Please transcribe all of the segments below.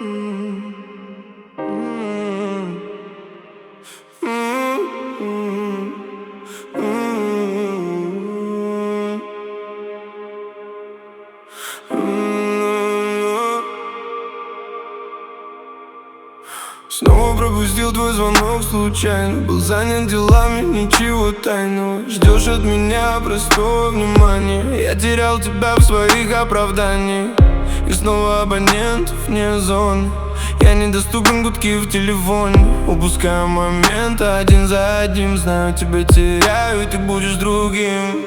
Снова пропустил твой звонок случайно. Был занят делами, ничего тайного. Ждешь от меня простого внимания. Я терял тебя в своих оправданиях. И снова абонент вне зоны. Я недоступен, гудки в телефоне. Упускаю моменты один за одним. Знаю, тебя теряю, и ты будешь другим.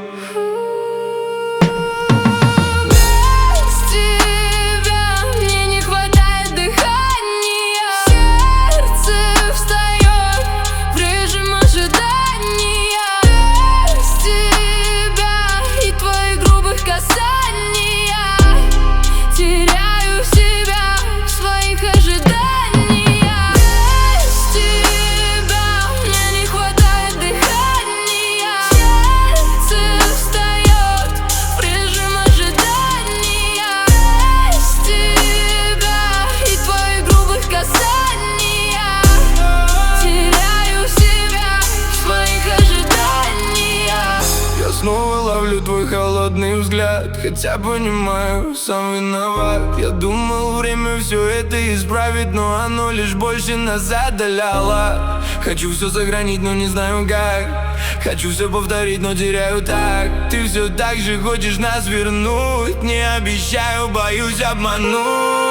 Снова ловлю твой холодный взгляд, хотя понимаю, сам виноват. Я думал, время все это исправит, но оно лишь больше нас отдаляло. Хочу все сохранить, но не знаю как. Хочу все повторить, но теряю так. Ты все так же хочешь нас вернуть. Не обещаю, боюсь обмануть.